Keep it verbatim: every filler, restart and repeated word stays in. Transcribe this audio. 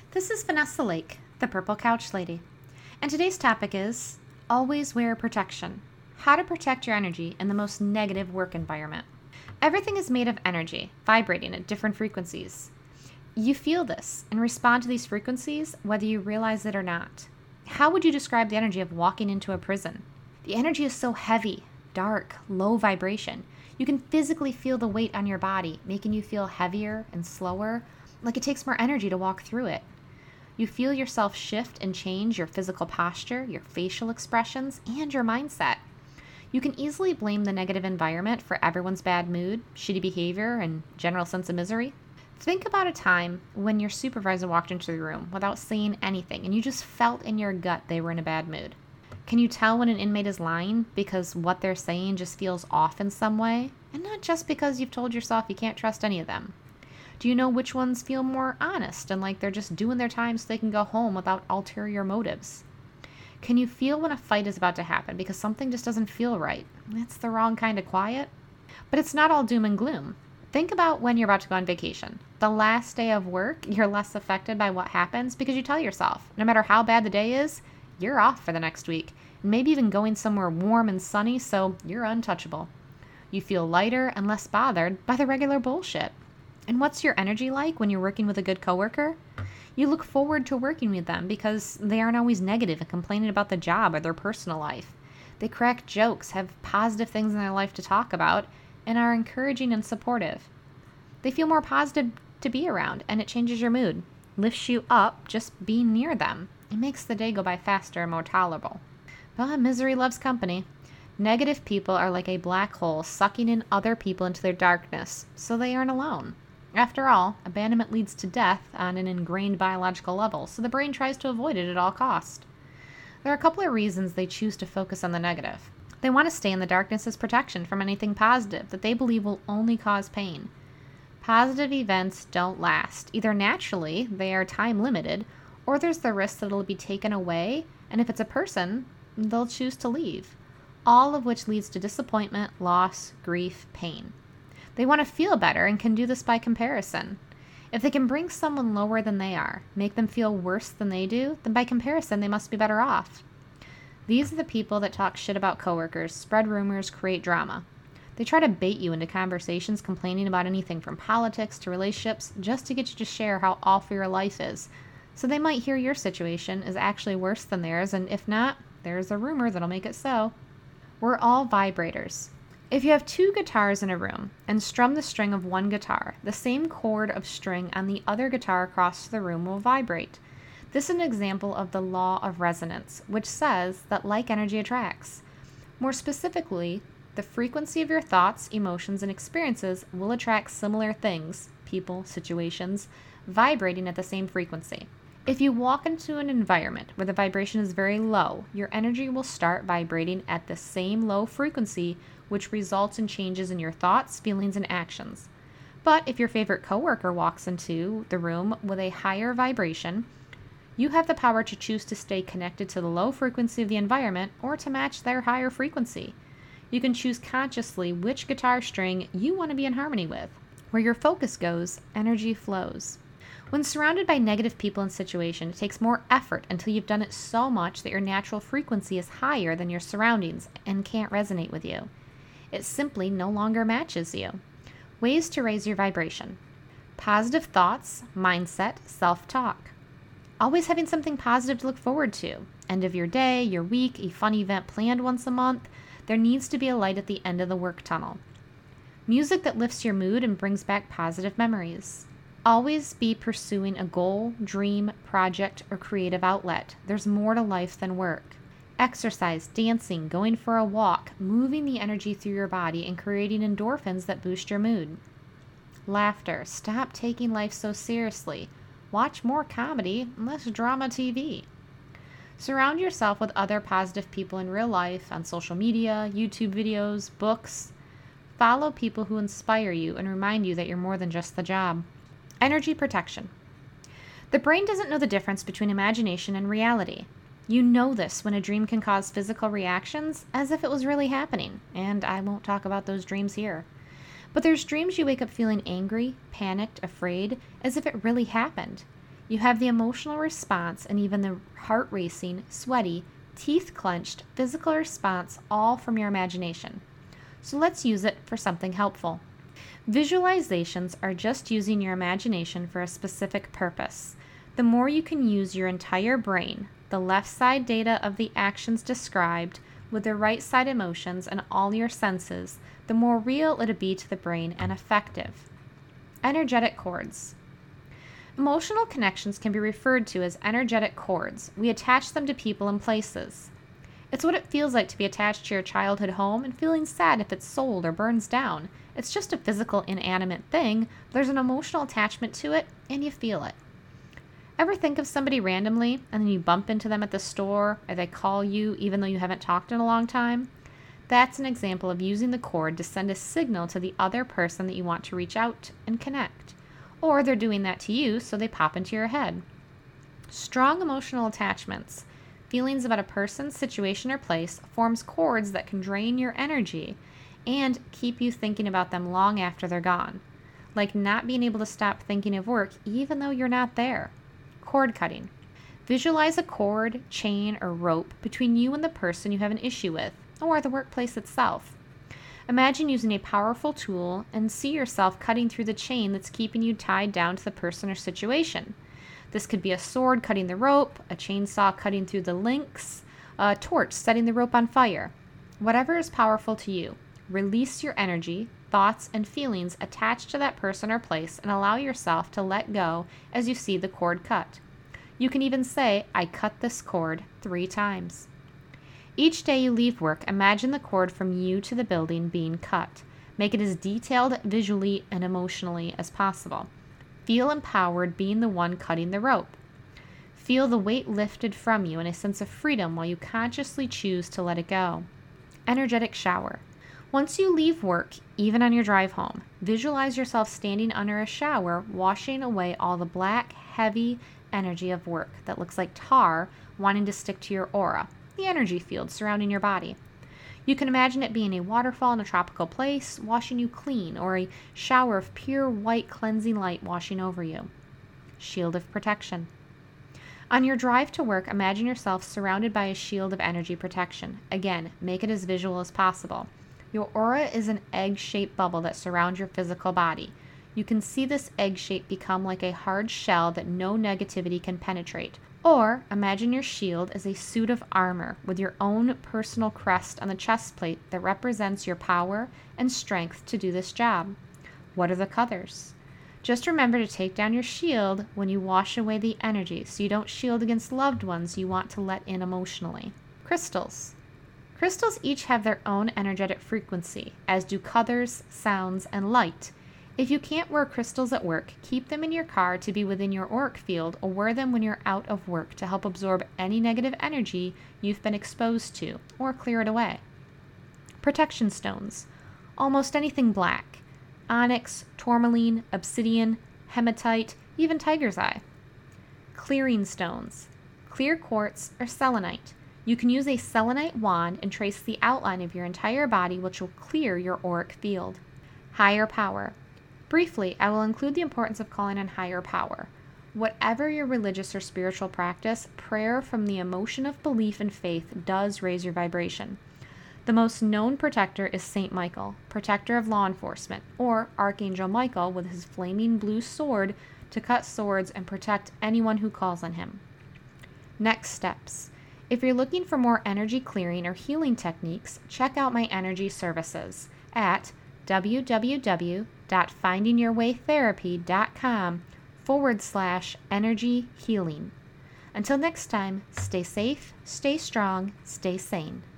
This is Vanessa Lake, the Purple Couch Lady, and today's topic is always wear protection. How to protect your energy in the most negative work environment. Everything is made of energy, vibrating at different frequencies. You feel this and respond to these frequencies whether you realize it or not. How would you describe the energy of walking into a prison? The energy is so heavy, dark, low vibration. You can physically feel the weight on your body, making you feel heavier and slower, like it takes more energy to walk through it. You feel yourself shift and change your physical posture, your facial expressions, and your mindset. You can easily blame the negative environment for everyone's bad mood, shitty behavior, and general sense of misery. Think about a time when your supervisor walked into the room without saying anything and you just felt in your gut they were in a bad mood. Can you tell when an inmate is lying because what they're saying just feels off in some way? And not just because you've told yourself you can't trust any of them. Do you know which ones feel more honest and like they're just doing their time so they can go home without ulterior motives? Can you feel when a fight is about to happen because something just doesn't feel right? It's the wrong kind of quiet. But it's not all doom and gloom. Think about when you're about to go on vacation. The last day of work, you're less affected by what happens because you tell yourself, no matter how bad the day is, you're off for the next week. And maybe even going somewhere warm and sunny, so you're untouchable. You feel lighter and less bothered by the regular bullshit. And what's your energy like when you're working with a good coworker? You look forward to working with them because they aren't always negative and complaining about the job or their personal life. They crack jokes, have positive things in their life to talk about, and are encouraging and supportive. They feel more positive to be around, and it changes your mood, lifts you up just being near them. It makes the day go by faster and more tolerable. But misery loves company. Negative people are like a black hole sucking in other people into their darkness, so they aren't alone. After all, abandonment leads to death on an ingrained biological level, so the brain tries to avoid it at all costs. There are a couple of reasons they choose to focus on the negative. They want to stay in the darkness as protection from anything positive that they believe will only cause pain. Positive events don't last. Either naturally, they are time limited, or there's the risk that it'll be taken away, and if it's a person, they'll choose to leave. All of which leads to disappointment, loss, grief, pain. They want to feel better and can do this by comparison. If they can bring someone lower than they are, make them feel worse than they do, then by comparison they must be better off. These are the people that talk shit about coworkers, spread rumors, create drama. They try to bait you into conversations complaining about anything from politics to relationships just to get you to share how awful your life is. So they might hear your situation is actually worse than theirs, and if not, there's a rumor that'll make it so. We're all vibrators. If you have two guitars in a room and strum the string of one guitar, the same chord of string on the other guitar across the room will vibrate. This is an example of the law of resonance, which says that like energy attracts. More specifically, the frequency of your thoughts, emotions, and experiences will attract similar things, people, situations, vibrating at the same frequency. If you walk into an environment where the vibration is very low, your energy will start vibrating at the same low frequency, which results in changes in your thoughts, feelings, and actions. But if your favorite coworker walks into the room with a higher vibration, you have the power to choose to stay connected to the low frequency of the environment or to match their higher frequency. You can choose consciously which guitar string you want to be in harmony with. Where your focus goes, energy flows. When surrounded by negative people and situations, it takes more effort until you've done it so much that your natural frequency is higher than your surroundings and can't resonate with you. It simply no longer matches you. Ways to raise your vibration. Positive thoughts, mindset, self-talk. Always having something positive to look forward to. End of your day, your week, a fun event planned once a month. There needs to be a light at the end of the work tunnel. Music that lifts your mood and brings back positive memories. Always be pursuing a goal, dream, project, or creative outlet. There's more to life than work. Exercise, dancing, going for a walk, moving the energy through your body and creating endorphins that boost your mood. Laughter. Stop taking life so seriously. Watch more comedy and less drama T V. Surround yourself with other positive people in real life, on social media, YouTube videos, books. Follow people who inspire you and remind you that you're more than just the job. Energy protection. The brain doesn't know the difference between imagination and reality. You know this when a dream can cause physical reactions as if it was really happening, and I won't talk about those dreams here. But there's dreams you wake up feeling angry, panicked, afraid, as if it really happened. You have the emotional response and even the heart racing, sweaty, teeth clenched physical response all from your imagination. So let's use it for something helpful. Visualizations are just using your imagination for a specific purpose. The more you can use your entire brain, the left side data of the actions described, with the right side emotions and all your senses, the more real it'll be to the brain and effective. Energetic cords. Emotional connections can be referred to as energetic cords. We attach them to people and places. It's what it feels like to be attached to your childhood home and feeling sad if it's sold or burns down. It's just a physical, inanimate thing, but there's an emotional attachment to it, and you feel it. Ever think of somebody randomly, and then you bump into them at the store, or they call you even though you haven't talked in a long time? That's an example of using the cord to send a signal to the other person that you want to reach out and connect. Or they're doing that to you, so they pop into your head. Strong emotional attachments, feelings about a person, situation, or place, forms cords that can drain your energy and keep you thinking about them long after they're gone. Like not being able to stop thinking of work even though you're not there. Cord cutting. Visualize a cord, chain, or rope between you and the person you have an issue with, or the workplace itself. Imagine using a powerful tool and see yourself cutting through the chain that's keeping you tied down to the person or situation. This could be a sword cutting the rope, a chainsaw cutting through the links, a torch setting the rope on fire. Whatever is powerful to you, release your energy, thoughts, and feelings attached to that person or place and allow yourself to let go as you see the cord cut. You can even say, "I cut this cord," three times. Each day you leave work, imagine the cord from you to the building being cut. Make it as detailed visually and emotionally as possible. Feel empowered being the one cutting the rope. Feel the weight lifted from you and a sense of freedom while you consciously choose to let it go. Energetic shower. Once you leave work, even on your drive home, visualize yourself standing under a shower, washing away all the black, heavy energy of work that looks like tar wanting to stick to your aura, the energy field surrounding your body. You can imagine it being a waterfall in a tropical place, washing you clean, or a shower of pure white cleansing light washing over you. Shield of protection. On your drive to work, imagine yourself surrounded by a shield of energy protection. Again, make it as visual as possible. Your aura is an egg-shaped bubble that surrounds your physical body. You can see this egg shape become like a hard shell that no negativity can penetrate. Or imagine your shield as a suit of armor with your own personal crest on the chest plate that represents your power and strength to do this job. What are the colors? Just remember to take down your shield when you wash away the energy so you don't shield against loved ones you want to let in emotionally. Crystals. Crystals each have their own energetic frequency, as do colors, sounds, and light. If you can't wear crystals at work, keep them in your car to be within your auric field, or wear them when you're out of work to help absorb any negative energy you've been exposed to, or clear it away. Protection stones. Almost anything black. Onyx, tourmaline, obsidian, hematite, even tiger's eye. Clearing stones. Clear quartz or selenite. You can use a selenite wand and trace the outline of your entire body, which will clear your auric field. Higher power. Briefly, I will include the importance of calling on higher power. Whatever your religious or spiritual practice, prayer from the emotion of belief and faith does raise your vibration. The most known protector is Saint Michael, protector of law enforcement, or Archangel Michael with his flaming blue sword to cut swords and protect anyone who calls on him. Next steps. If you're looking for more energy clearing or healing techniques, check out my energy services at www.findingyourwaytherapy.com forward slash energy healing. Until next time, stay safe, stay strong, stay sane.